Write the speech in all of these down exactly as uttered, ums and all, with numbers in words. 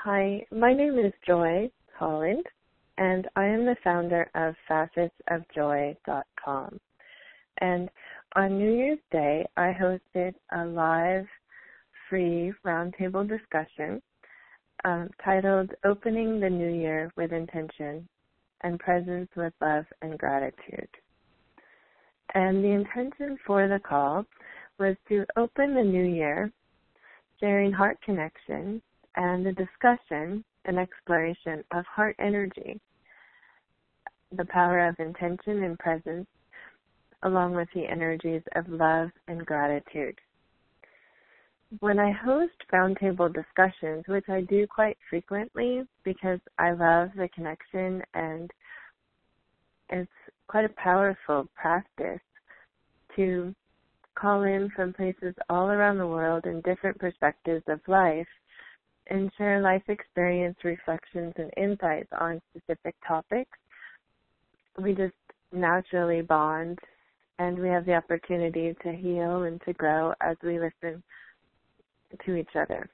Hi, my name is Joy Holland, and I am the founder of facets of joy dot com. And on New Year's Day, I hosted a live, free roundtable discussion um, titled Opening the New Year with Intention and Presence with Love and Gratitude. And the intention for the call was to open the new year sharing heart connection and the discussion and exploration of heart energy, the power of intention and presence, along with the energies of love and gratitude. When I host roundtable discussions, which I do quite frequently because I love the connection and it's quite a powerful practice to call in from places all around the world and different perspectives of life and share life experience, reflections, and insights on specific topics. We just naturally bond, and we have the opportunity to heal and to grow as we listen to each other.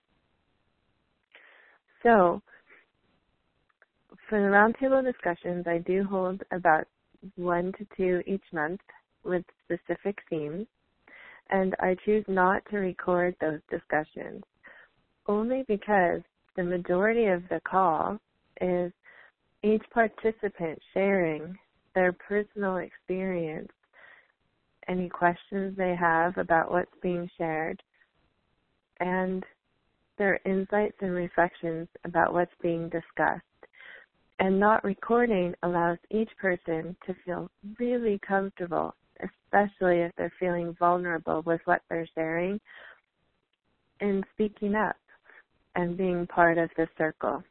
So, for the roundtable discussions, I do hold about one to two each month with specific themes, and I choose not to record those discussions, only because the majority of the call is each participant sharing their personal experience, any questions they have about what's being shared, and their insights and reflections about what's being discussed. And not recording allows each person to feel really comfortable, especially if they're feeling vulnerable with what they're sharing, and speaking up and being part of the circle.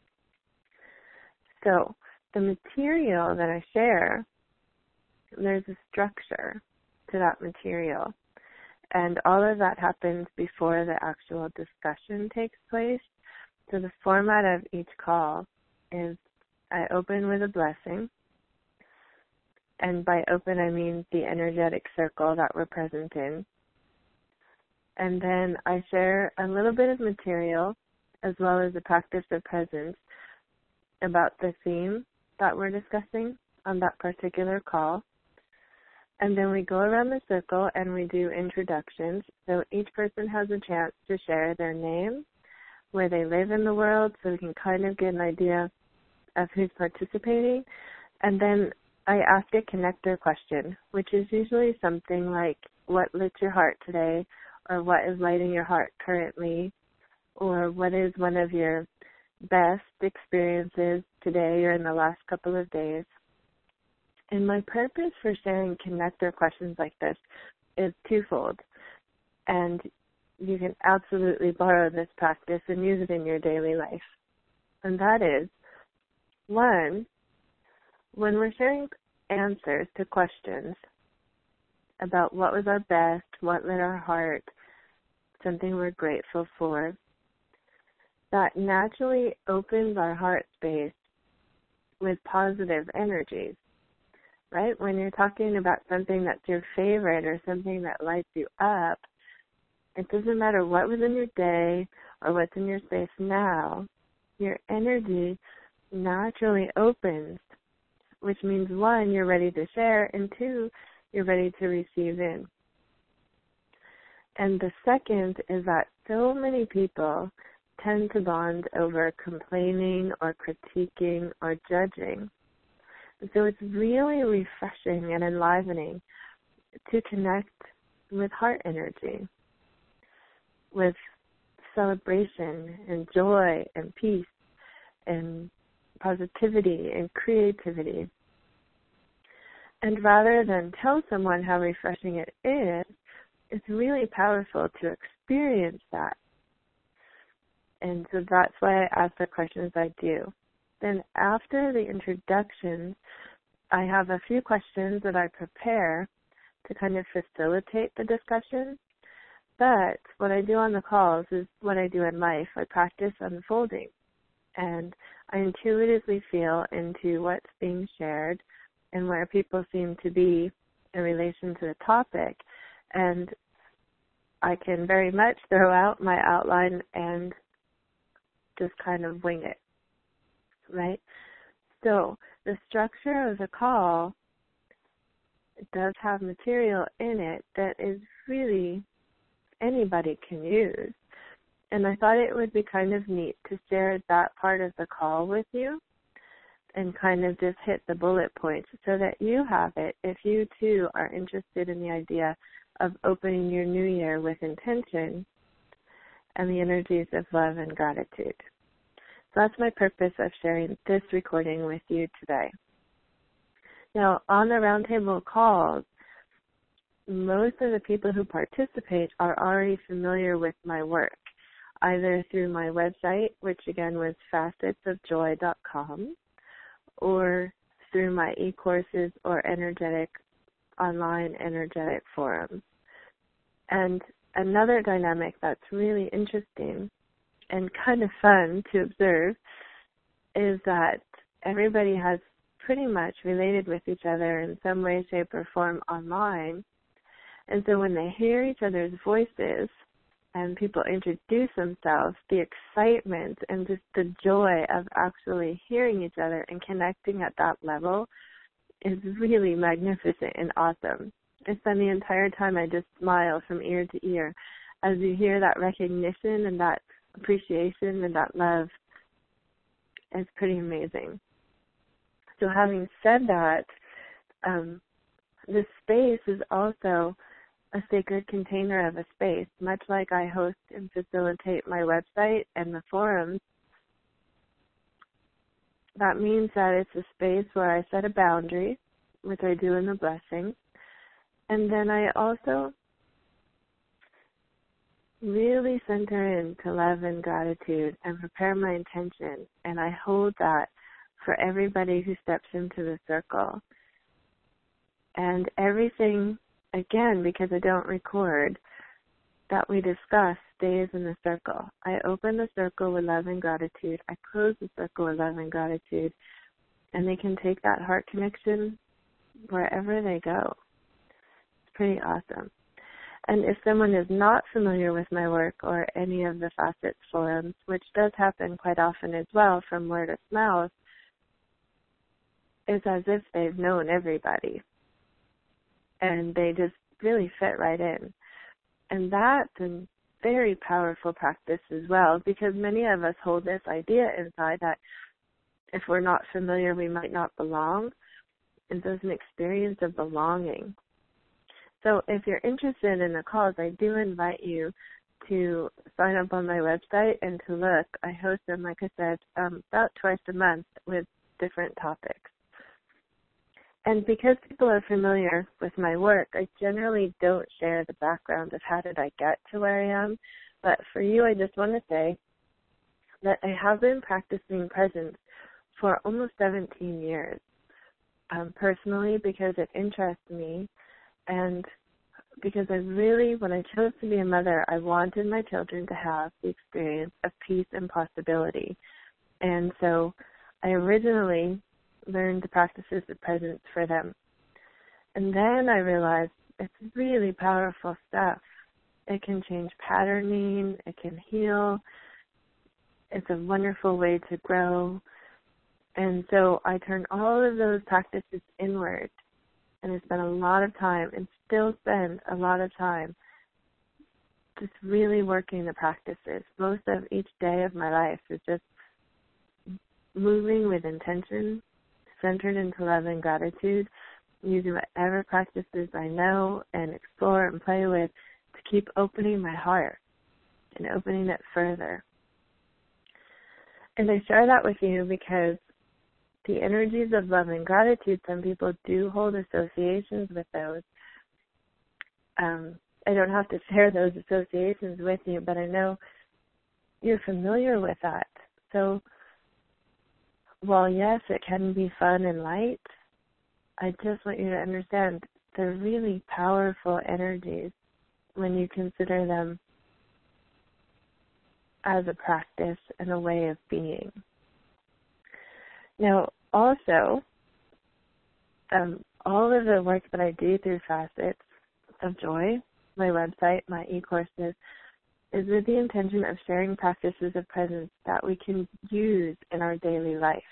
So the material that I share, there's a structure to that material. And all of that happens before the actual discussion takes place. So the format of each call is I open with a blessing. And by open, I mean the energetic circle that we're present in. And then I share a little bit of material as well as the practice of presence about the theme that we're discussing on that particular call. And then we go around the circle and we do introductions. So each person has a chance to share their name, where they live in the world, so we can kind of get an idea of who's participating. And then I ask a connector question, which is usually something like, what lit your heart today? Or what is lighting your heart currently? Or what is one of your best experiences today or in the last couple of days? And my purpose for sharing connector questions like this is twofold. And you can absolutely borrow this practice and use it in your daily life. And that is, one, when we're sharing answers to questions about what was our best, what lit our heart, something we're grateful for, that naturally opens our heart space with positive energies, right? When you're talking about something that's your favorite or something that lights you up, it doesn't matter what was in your day or what's in your space now, your energy naturally opens, which means, one, you're ready to share, and two, you're ready to receive in. And the second is that so many people tend to bond over complaining or critiquing or judging. And so it's really refreshing and enlivening to connect with heart energy, with celebration and joy and peace and positivity and creativity. And rather than tell someone how refreshing it is, it's really powerful to experience that. And so that's why I ask the questions I do. Then after the introductions, I have a few questions that I prepare to kind of facilitate the discussion. But what I do on the calls is what I do in life. I practice unfolding. And I intuitively feel into what's being shared and where people seem to be in relation to the topic. And I can very much throw out my outline and just kind of wing it, right? So the structure of the call does have material in it that is really anybody can use. And I thought it would be kind of neat to share that part of the call with you and kind of just hit the bullet points so that you have it if you too are interested in the idea of opening your new year with intention and the energies of love and gratitude. So that's my purpose of sharing this recording with you today. Now, on the roundtable calls, most of the people who participate are already familiar with my work, either through my website, which again was facets of joy dot com, or through my e-courses or energetic, online energetic forums. And another dynamic that's really interesting and kind of fun to observe is that everybody has pretty much related with each other in some way, shape, or form online. And so when they hear each other's voices and people introduce themselves, the excitement and just the joy of actually hearing each other and connecting at that level is really magnificent and awesome. I spend the entire time I just smile from ear to ear as you hear that recognition and that appreciation and that love. It's pretty amazing. So having said that, um, this space is also a sacred container of a space, much like I host and facilitate my website and the forums. That means that it's a space where I set a boundary, which I do in the blessing, and then I also really center into love and gratitude and prepare my intention, and I hold that for everybody who steps into the circle. And everything, again, because I don't record, that we discuss stays in the circle. I open the circle with love and gratitude. I close the circle with love and gratitude. And they can take that heart connection wherever they go. It's pretty awesome. And if someone is not familiar with my work or any of the Facets forums, which does happen quite often as well from word of mouth, it's as if they've known everybody. And they just really fit right in. And that's a very powerful practice as well, because many of us hold this idea inside that if we're not familiar, we might not belong. And there's an experience of belonging. So if you're interested in the calls, I do invite you to sign up on my website and to look. I host them, like I said, um, about twice a month with different topics. And because people are familiar with my work, I generally don't share the background of how did I get to where I am. But for you, I just want to say that I have been practicing presence for almost seventeen years, um, personally, because it interests me. And because I really, when I chose to be a mother, I wanted my children to have the experience of peace and possibility. And so I originally learned the practices of presence for them. And then I realized it's really powerful stuff. It can change patterning, it can heal, it's a wonderful way to grow. And so I turned all of those practices inward, and I spent a lot of time, and still spend a lot of time, just really working the practices. Most of each day of my life is just moving with intention, centered into love and gratitude, using whatever practices I know and explore and play with to keep opening my heart and opening it further. And I share that with you because the energies of love and gratitude, some people do hold associations with those. Um, I don't have to share those associations with you, but I know you're familiar with that. So while, yes, it can be fun and light, I just want you to understand they're really powerful energies when you consider them as a practice and a way of being. Now, also, um, all of the work that I do through Facets of Joy, my website, my e-courses, is with the intention of sharing practices of presence that we can use in our daily life.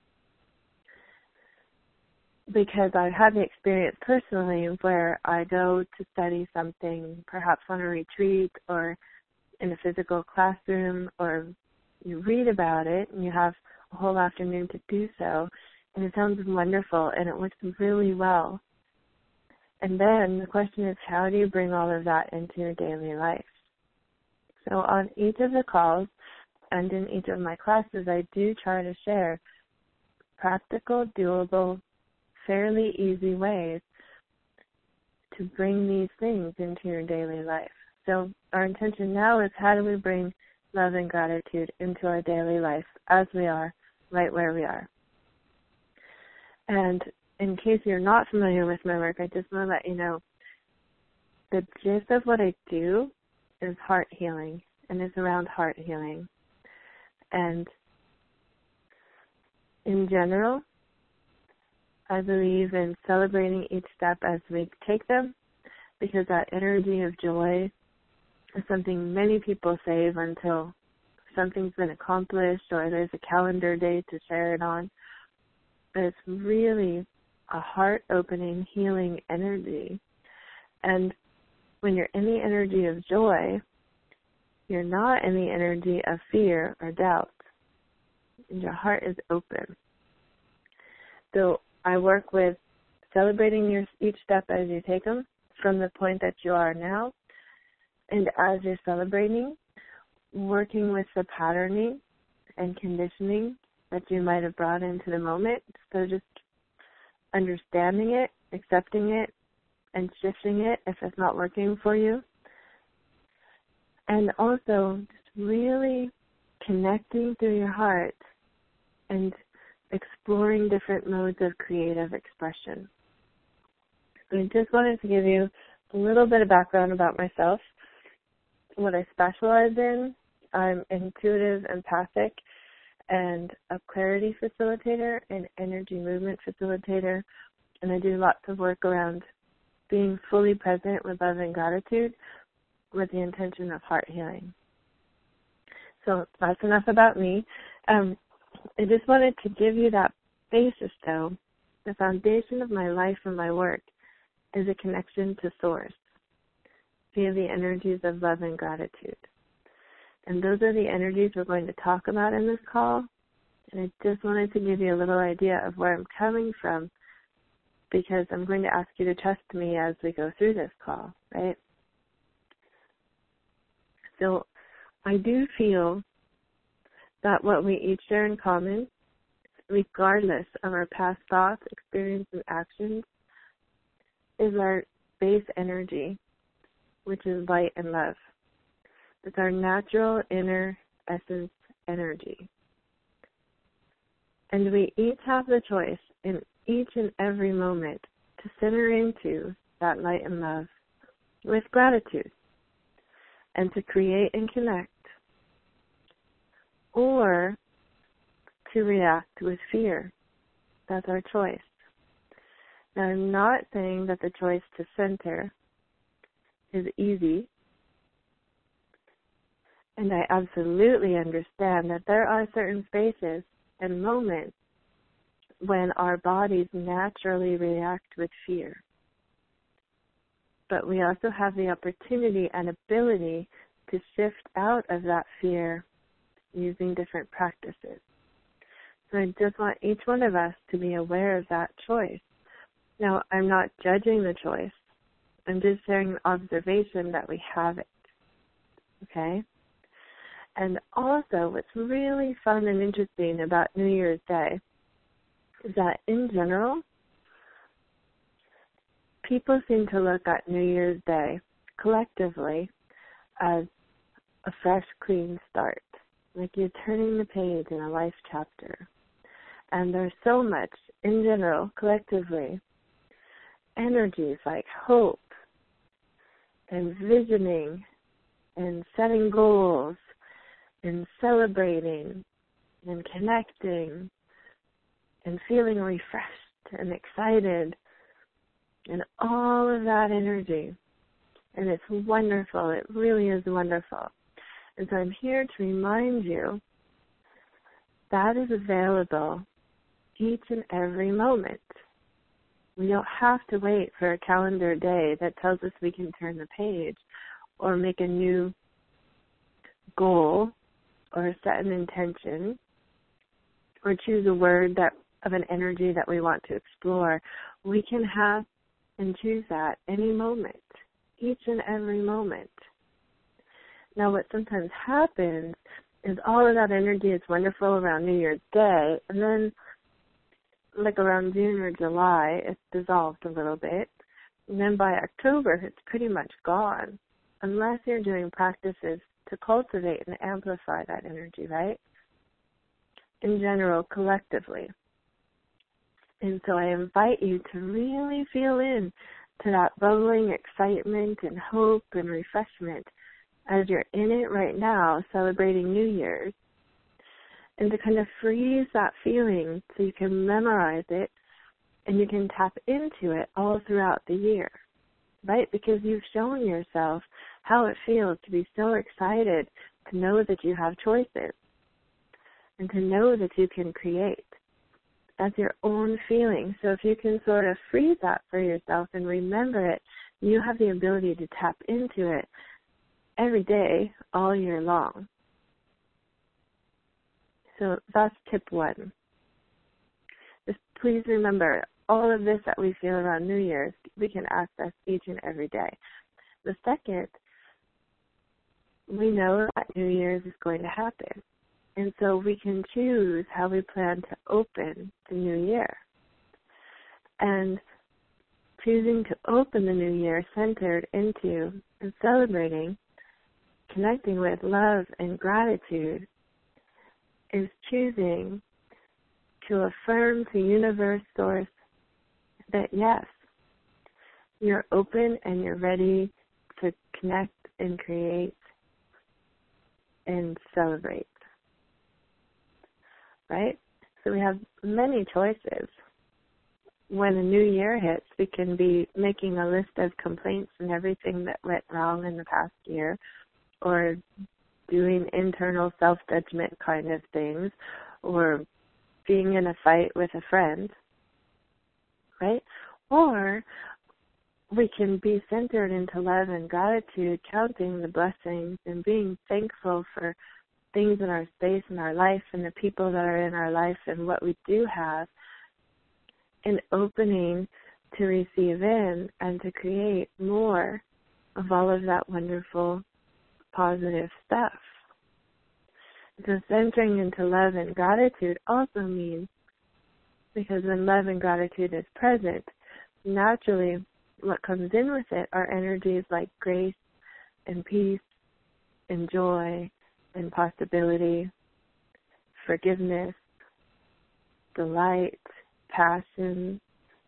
Because I've had the experience personally where I go to study something, perhaps on a retreat or in a physical classroom, or you read about it and you have a whole afternoon to do so, and it sounds wonderful and it works really well. And then the question is, how do you bring all of that into your daily life? So on each of the calls and in each of my classes, I do try to share practical, doable, fairly easy ways to bring these things into your daily life. So our intention now is, how do we bring love and gratitude into our daily life as we are, right where we are? And in case you're not familiar with my work, I just want to let you know the gist of what I do is heart healing, and it's around heart healing. And in general, I believe in celebrating each step as we take them, because that energy of joy is something many people save until something's been accomplished or there's a calendar day to share it on. But it's really a heart-opening, healing energy. And when you're in the energy of joy, you're not in the energy of fear or doubt. And your heart is open. So I work with celebrating your each step as you take them from the point that you are now. And as you're celebrating, working with the patterning and conditioning that you might have brought into the moment. So just understanding it, accepting it, and shifting it if it's not working for you. And also just really connecting through your heart and exploring different modes of creative expression. I just wanted to give you a little bit of background about myself, what I specialize in. I'm intuitive, empathic, and a clarity facilitator and energy movement facilitator, and I do lots of work around being fully present with love and gratitude with the intention of heart healing. So that's enough about me. Um, I just wanted to give you that basis, though. The foundation of my life and my work is a connection to Source via the energies of love and gratitude. And those are the energies we're going to talk about in this call. And I just wanted to give you a little idea of where I'm coming from, because I'm going to ask you to trust me as we go through this call, right? So I do feel that what we each share in common, regardless of our past thoughts, experience, and actions, is our base energy, which is light and love. It's our natural inner essence energy. And we each have the choice in each and every moment to center into that light and love with gratitude and to create and connect, or to react with fear. That's our choice. Now, I'm not saying that the choice to center is easy, and I absolutely understand that there are certain spaces and moments when our bodies naturally react with fear. But we also have the opportunity and ability to shift out of that fear using different practices. So I just want each one of us to be aware of that choice. Now, I'm not judging the choice. I'm just sharing an observation that we have it. Okay? And also, what's really fun and interesting about New Year's Day is that in general, people seem to look at New Year's Day collectively as a fresh, clean start. Like you're turning the page in a life chapter. And there's so much, in general, collectively, energies like hope and visioning and setting goals and celebrating and connecting and feeling refreshed and excited and all of that energy. And it's wonderful. It really is wonderful. And so I'm here to remind you that is available each and every moment. We don't have to wait for a calendar day that tells us we can turn the page or make a new goal or set an intention or choose a word that of an energy that we want to explore. We can have and choose that any moment, each and every moment. Now, what sometimes happens is all of that energy is wonderful around New Year's Day, and then like around June or July, it's dissolved a little bit. And then by October, it's pretty much gone, unless you're doing practices to cultivate and amplify that energy, right? In general, collectively. And so I invite you to really feel in to that bubbling excitement and hope and refreshment as you're in it right now, celebrating New Year's. And to kind of freeze that feeling so you can memorize it and you can tap into it all throughout the year, right? Because you've shown yourself how it feels to be so excited to know that you have choices and to know that you can create. That's your own feeling. So if you can sort of freeze that for yourself and remember it, you have the ability to tap into it every day, all year long. So that's tip one. Just please remember, all of this that we feel around New Year's, we can access each and every day. The second, we know that New Year's is going to happen. And so we can choose how we plan to open the new year. And choosing to open the new year centered into and celebrating, connecting with love and gratitude, is choosing to affirm to universe source that yes, you're open and you're ready to connect and create and celebrate. Right? So we have many choices. When a new year hits, we can be making a list of complaints and everything that went wrong in the past year, or doing internal self-judgment kind of things, or being in a fight with a friend, right? Or we can be centered into love and gratitude, counting the blessings and being thankful for things in our space, in our life, and the people that are in our life and what we do have, and opening to receive in and to create more of all of that wonderful, positive stuff. So centering into love and gratitude also means, because when love and gratitude is present, naturally what comes in with it are energies like grace and peace and joy and possibility, forgiveness, delight, passion,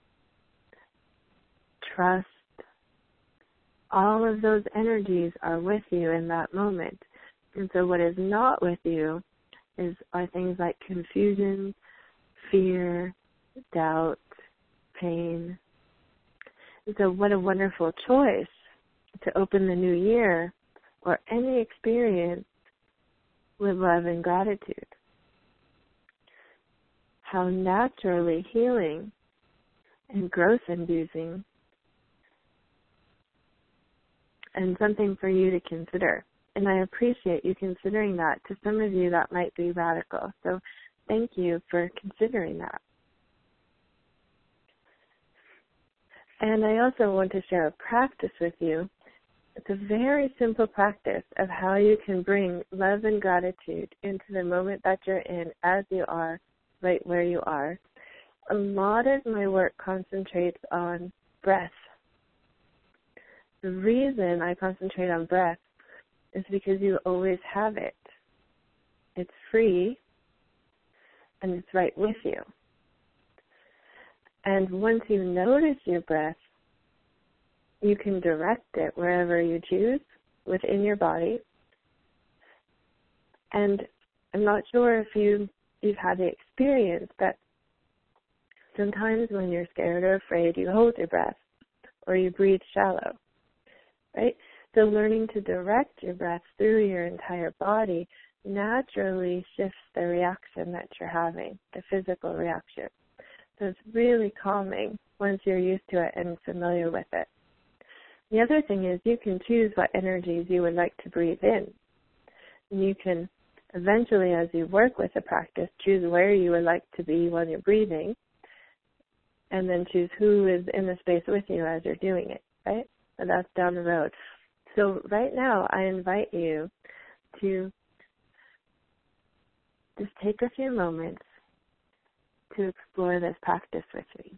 trust. All of those energies are with you in that moment. And so what is not with you is are things like confusion, fear, doubt, pain. And so what a wonderful choice to open the new year or any experience with love and gratitude. How naturally healing and growth-inducing, and something for you to consider. And I appreciate you considering that. To some of you, that might be radical. So thank you for considering that. And I also want to share a practice with you. It's a very simple practice of how you can bring love and gratitude into the moment that you're in as you are, right where you are. A lot of my work concentrates on breath. The reason I concentrate on breath is because you always have it. It's free, and it's right with you. And once you notice your breath, you can direct it wherever you choose within your body. And I'm not sure if you, you've had the experience, but sometimes when you're scared or afraid, you hold your breath or you breathe shallow, right? So learning to direct your breath through your entire body naturally shifts the reaction that you're having, the physical reaction. So it's really calming once you're used to it and familiar with it. The other thing is you can choose what energies you would like to breathe in. And you can eventually, as you work with the practice, choose where you would like to be when you're breathing, and then choose who is in the space with you as you're doing it, right? And that's down the road. So right now, I invite you to just take a few moments to explore this practice with me.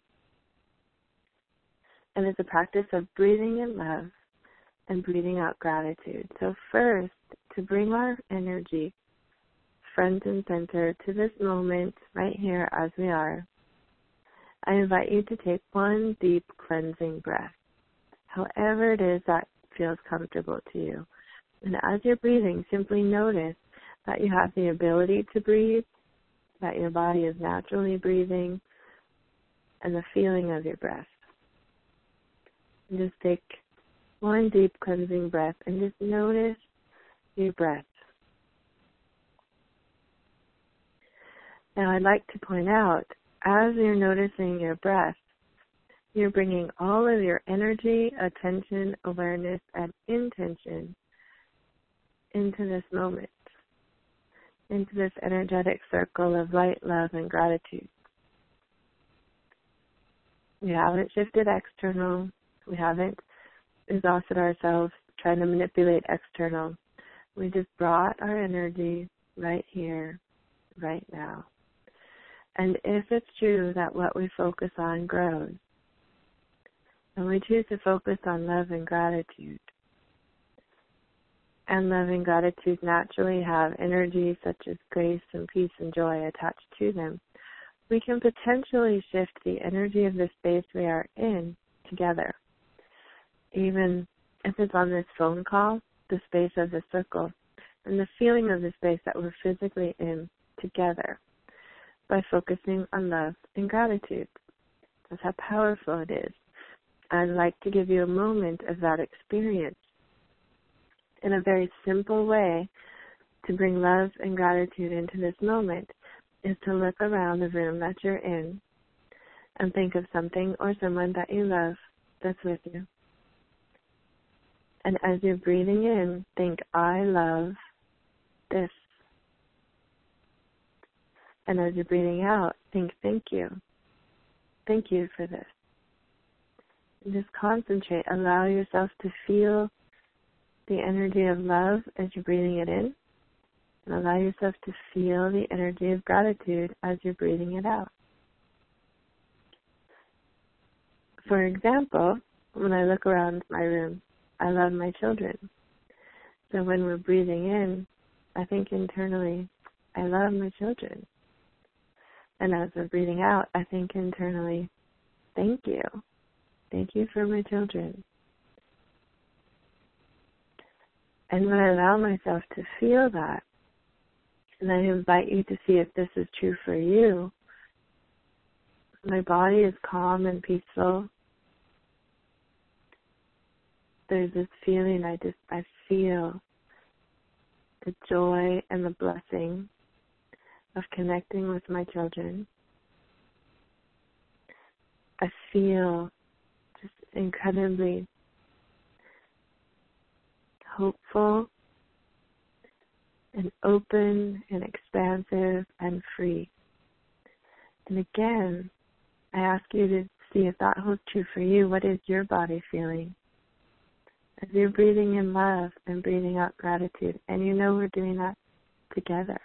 And it's a practice of breathing in love and breathing out gratitude. So first, to bring our energy front and center to this moment right here as we are, I invite you to take one deep cleansing breath, however it is that feels comfortable to you. And as you're breathing, simply notice that you have the ability to breathe, that your body is naturally breathing, and the feeling of your breath. And just take one deep cleansing breath and just notice your breath. Now I'd like to point out, as you're noticing your breath, you're bringing all of your energy, attention, awareness, and intention into this moment, into this energetic circle of light, love, and gratitude. We haven't shifted external. We haven't exhausted ourselves trying to manipulate external. We just brought our energy right here, right now. And if it's true that what we focus on grows, and we choose to focus on love and gratitude, and love and gratitude naturally have energies such as grace and peace and joy attached to them, we can potentially shift the energy of the space we are in together. Even if it's on this phone call, the space of the circle, and the feeling of the space that we're physically in together, by focusing on love and gratitude. That's how powerful it is. I'd like to give you a moment of that experience. In a very simple way to bring love and gratitude into this moment is to look around the room that you're in and think of something or someone that you love that's with you. And as you're breathing in, think, I love this. And as you're breathing out, think, thank you. Thank you for this. And just concentrate. Allow yourself to feel the energy of love as you're breathing it in. And allow yourself to feel the energy of gratitude as you're breathing it out. For example, when I look around my room, I love my children. So when we're breathing in, I think internally, I love my children. And as we're breathing out, I think internally, thank you. Thank you for my children. And when I allow myself to feel that, and I invite you to see if this is true for you, my body is calm and peaceful. There's this feeling, I just, I feel the joy and the blessing of connecting with my children. I feel just incredibly hopeful and open and expansive and free. And again, I ask you to see if that holds true for you. What is your body feeling? As you're breathing in love and breathing out gratitude, and you know we're doing that together.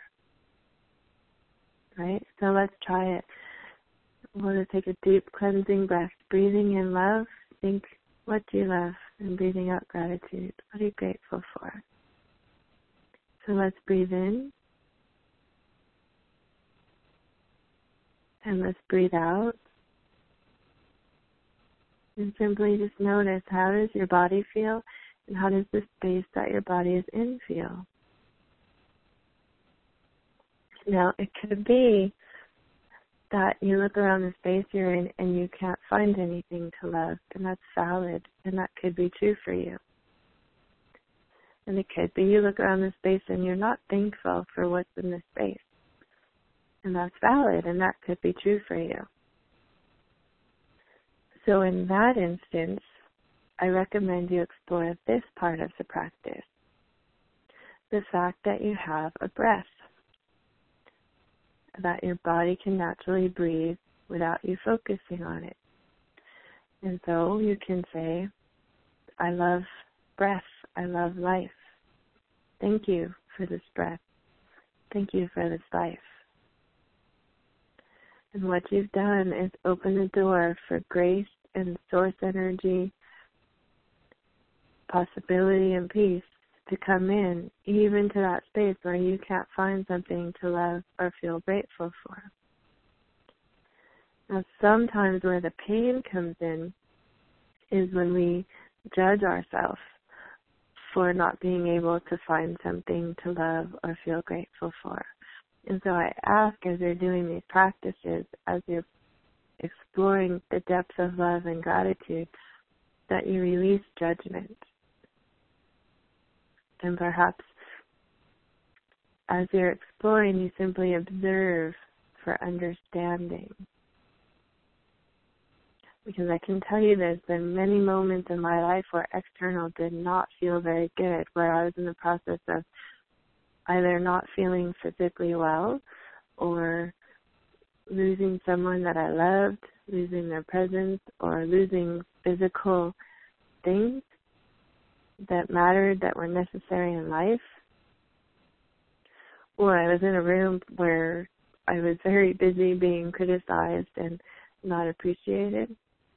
Right? So let's try it. We'll just take a deep cleansing breath. Breathing in love, think, what do you love? And breathing out gratitude. What are you grateful for? So let's breathe in. And let's breathe out. And simply just notice, how does your body feel? And how does the space that your body is in feel? Now, it could be that you look around the space you're in and you can't find anything to love, and that's valid, and that could be true for you. And it could be you look around the space and you're not thankful for what's in the space. And that's valid, and that could be true for you. So in that instance, I recommend you explore this part of the practice. The fact that you have a breath, that your body can naturally breathe without you focusing on it. And so you can say, I love breath, I love life. Thank you for this breath. Thank you for this life. And what you've done is open the door for grace and source energy, possibility and peace to come in, even to that space where you can't find something to love or feel grateful for. Now, sometimes where the pain comes in is when we judge ourselves for not being able to find something to love or feel grateful for. And so I ask, as you're doing these practices, as you're exploring the depths of love and gratitude, that you release judgment. And perhaps as you're exploring, you simply observe for understanding. Because I can tell you there's been many moments in my life where external did not feel very good, where I was in the process of either not feeling physically well or losing someone that I loved, losing their presence, or losing physical things that mattered, that were necessary in life. Or I was in a room where I was very busy being criticized and not appreciated.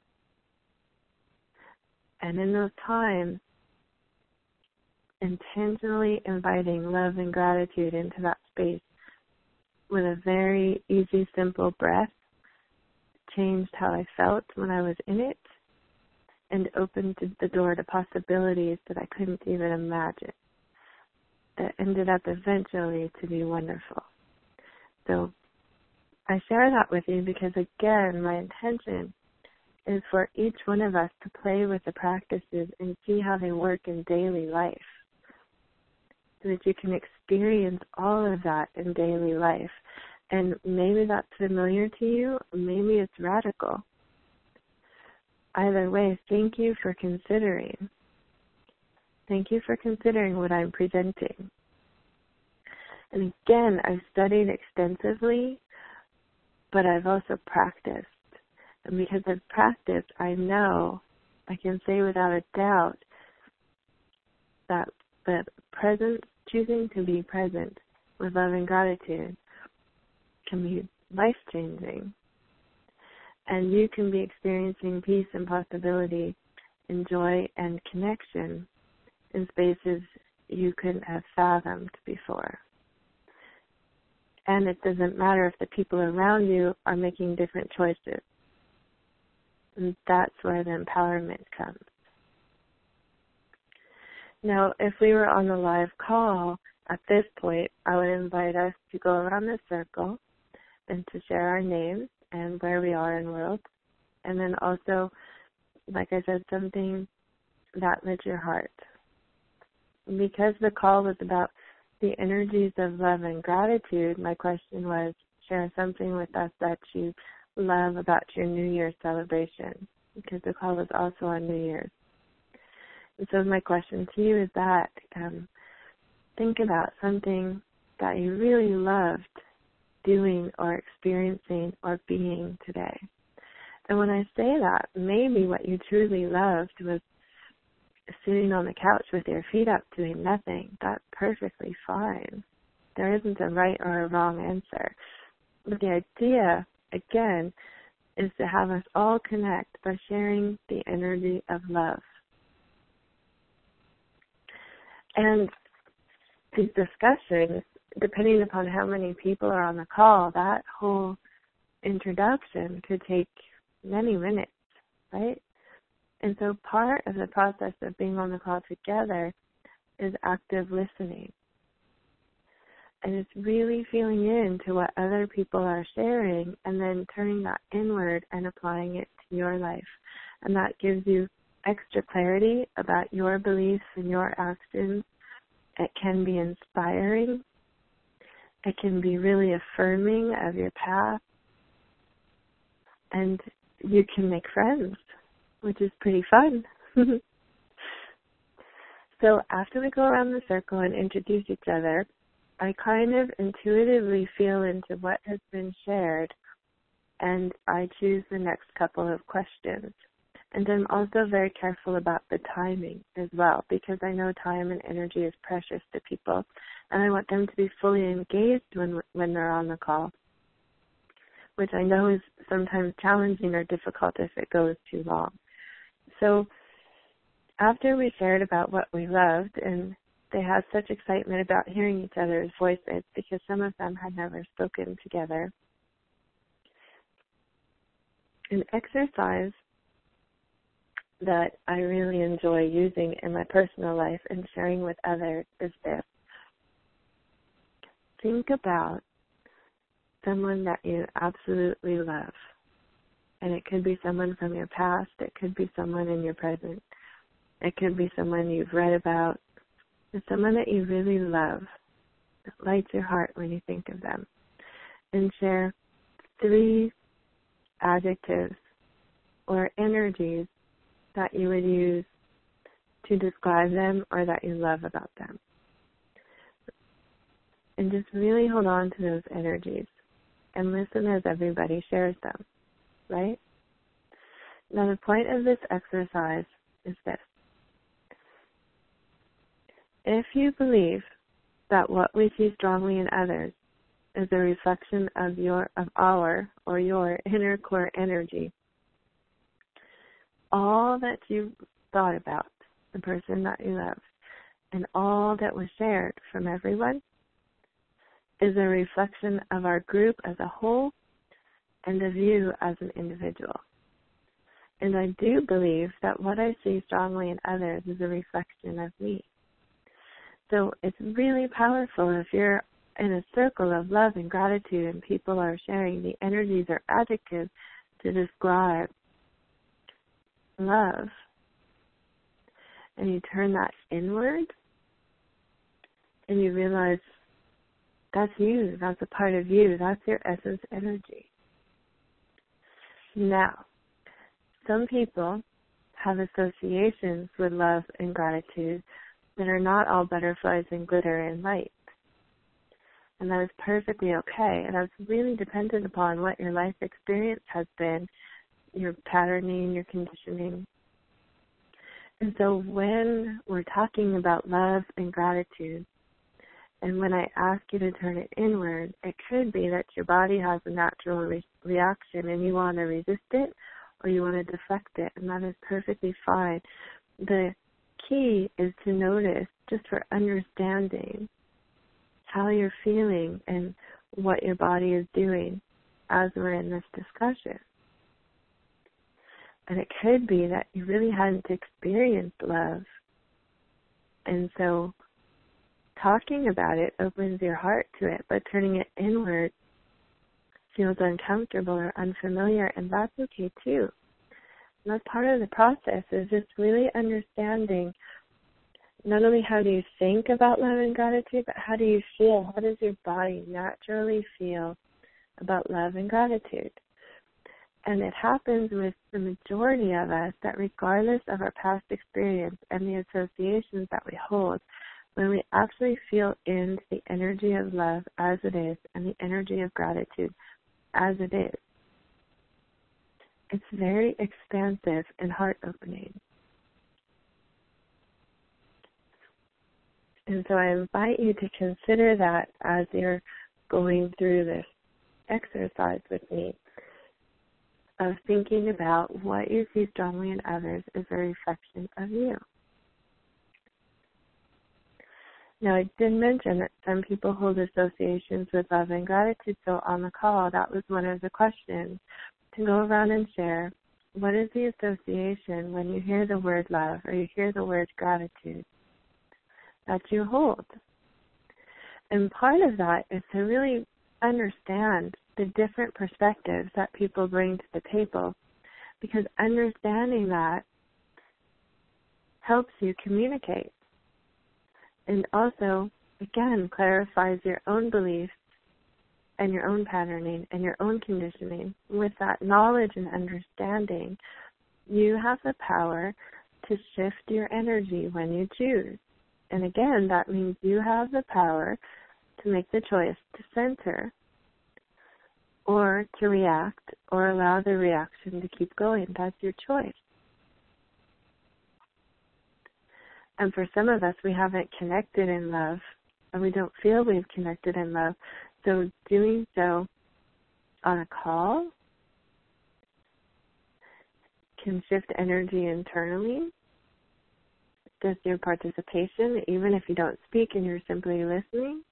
And in those times, intentionally inviting love and gratitude into that space with a very easy, simple breath changed how I felt when I was in it and opened the door to possibilities that I couldn't even imagine, that ended up eventually to be wonderful. So I share that with you because, again, my intention is for each one of us to play with the practices and see how they work in daily life, so that you can experience all of that in daily life. And maybe that's familiar to you, maybe it's radical. Either way, thank you for considering. Thank you for considering what I'm presenting. And again, I've studied extensively, but I've also practiced. And because I've practiced, I know, I can say without a doubt, that the presence, choosing to be present with love and gratitude can be life-changing. And you can be experiencing peace and possibility and joy and connection in spaces you couldn't have fathomed before. And it doesn't matter if the people around you are making different choices. And that's where the empowerment comes. Now, if we were on the live call at this point, I would invite us to go around the circle and to share our names and where we are in the world. And then also, like I said, something that lit your heart. Because the call was about the energies of love and gratitude, my question was, share something with us that you love about your New Year's celebration, because the call was also on New Year's. And so my question to you is that, um, think about something that you really loved doing or experiencing or being today. And when I say that, maybe what you truly loved was sitting on the couch with your feet up doing nothing. That's perfectly fine. There isn't a right or a wrong answer. But the idea, again, is to have us all connect by sharing the energy of love. And these discussions, depending upon how many people are on the call, that whole introduction could take many minutes, right? And so part of the process of being on the call together is active listening. And it's really feeling into what other people are sharing and then turning that inward and applying it to your life. And that gives you extra clarity about your beliefs and your actions It can be inspiring. It can be really affirming of your path. And you can make friends, which is pretty fun. So after we go around the circle and introduce each other, I kind of intuitively feel into what has been shared, and I choose the next couple of questions. And I'm also very careful about the timing as well, because I know time and energy is precious to people, and I want them to be fully engaged when when they're on the call, which I know is sometimes challenging or difficult if it goes too long. So after we shared about what we loved, and they had such excitement about hearing each other's voices because some of them had never spoken together, an exercise that I really enjoy using in my personal life and sharing with others is this. Think about someone that you absolutely love. And it could be someone from your past. It could be someone in your present. It could be someone you've read about. It's someone that you really love, that lights your heart when you think of them. And share three adjectives or energies that you would use to describe them or that you love about them. And just really hold on to those energies and listen as everybody shares them, right? Now, the point of this exercise is this. If you believe that what we see strongly in others is a reflection of your, of our, or your inner core energy, all that you thought about the person that you love and all that was shared from everyone is a reflection of our group as a whole and of you as an individual. And I do believe that what I see strongly in others is a reflection of me. So it's really powerful if you're in a circle of love and gratitude and people are sharing the energies or adjectives to describe love, and you turn that inward and you realize that's you, that's a part of you, that's your essence energy. Now, some people have associations with love and gratitude that are not all butterflies and glitter and light. And that is perfectly okay. And that's really dependent upon what your life experience has been, your patterning, your conditioning. And so when we're talking about love and gratitude, and when I ask you to turn it inward, it could be that your body has a natural re- reaction and you want to resist it or you want to deflect it, and that is perfectly fine. The key is to notice, just for understanding, how you're feeling and what your body is doing as we're in this discussion. And it could be that you really hadn't experienced love. And so talking about it opens your heart to it, but turning it inward feels uncomfortable or unfamiliar, and that's okay too. And that's part of the process, is just really understanding not only how do you think about love and gratitude, but how do you feel? How does your body naturally feel about love and gratitude? And it happens with the majority of us that regardless of our past experience and the associations that we hold, when we actually feel into the energy of love as it is and the energy of gratitude as it is, it's very expansive and heart-opening. And so I invite you to consider that as you're going through this exercise with me, of thinking about what you see strongly in others is a reflection of you. Now, I did mention that some people hold associations with love and gratitude, so on the call, that was one of the questions, to go around and share, what is the association when you hear the word love or you hear the word gratitude that you hold? And part of that is to really understand the different perspectives that people bring to the table, because understanding that helps you communicate. And also, again, clarifies your own beliefs and your own patterning and your own conditioning. With that knowledge and understanding, you have the power to shift your energy when you choose. And again, that means you have the power to make the choice to center or to react or allow the reaction to keep going. That's your choice. And for some of us, we haven't connected in love, and we don't feel we've connected in love. So doing so on a call can shift energy internally. Just your participation, even if you don't speak and you're simply listening.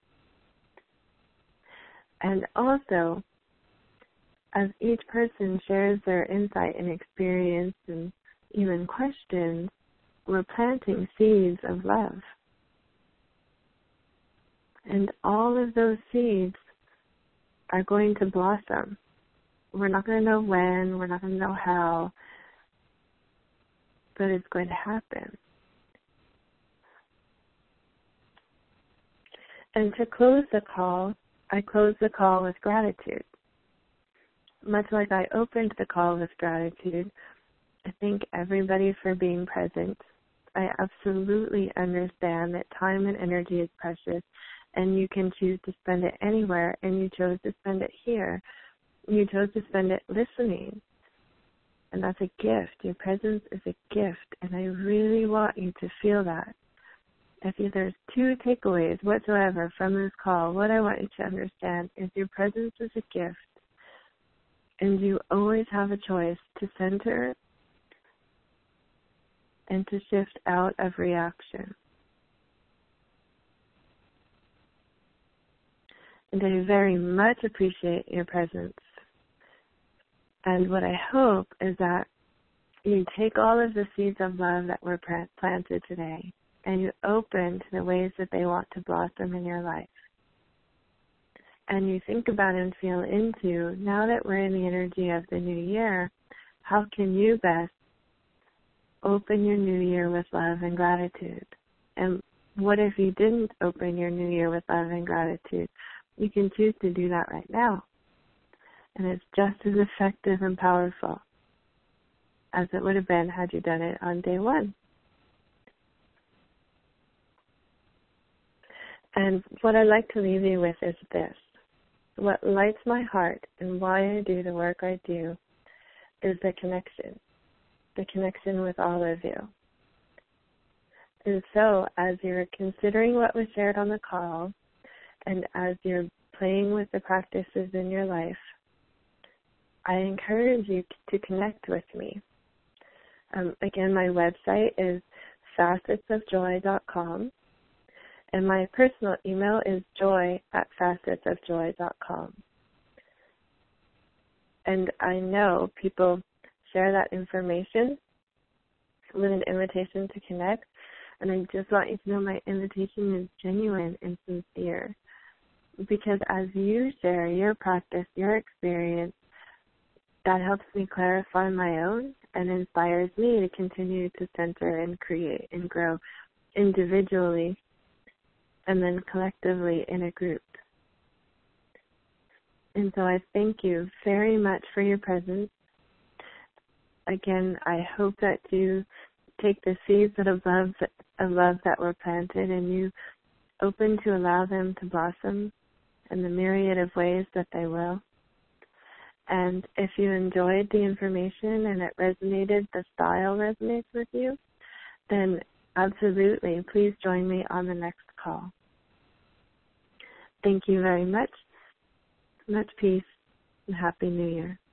And also, as each person shares their insight and experience and even questions, we're planting seeds of love. And all of those seeds are going to blossom. We're not going to know when, we're not going to know how, but it's going to happen. And to close the call, I close the call with gratitude. Much like I opened the call with gratitude, I thank everybody for being present. I absolutely understand that time and energy is precious, and you can choose to spend it anywhere, and you chose to spend it here. You chose to spend it listening, and that's a gift. Your presence is a gift, and I really want you to feel that. If there's two takeaways whatsoever from this call, what I want you to understand is your presence is a gift, and you always have a choice to center and to shift out of reaction. And I very much appreciate your presence. And what I hope is that you take all of the seeds of love that were planted today and you open to the ways that they want to blossom in your life. And you think about and feel into, now that we're in the energy of the new year, how can you best open your new year with love and gratitude? And what if you didn't open your new year with love and gratitude? You can choose to do that right now. And it's just as effective and powerful as it would have been had you done it on day one. And what I'd like to leave you with is this. What lights my heart and why I do the work I do is the connection, the connection with all of you. And so as you're considering what was shared on the call, and as you're playing with the practices in your life, I encourage you to connect with me. Um, again, my website is facets of joy dot com, and my personal email is joy at facets of joy dot com. And I know people share that information with an invitation to connect, and I just want you to know my invitation is genuine and sincere. Because as you share your practice, your experience, that helps me clarify my own and inspires me to continue to center and create and grow individually and then collectively in a group. And so I thank you very much for your presence. Again, I hope that you take the seeds of love, of love that were planted and you open to allow them to blossom in the myriad of ways that they will. And if you enjoyed the information and it resonated, the style resonates with you, then absolutely, please join me on the next call. Thank you very much. Much peace and Happy New Year.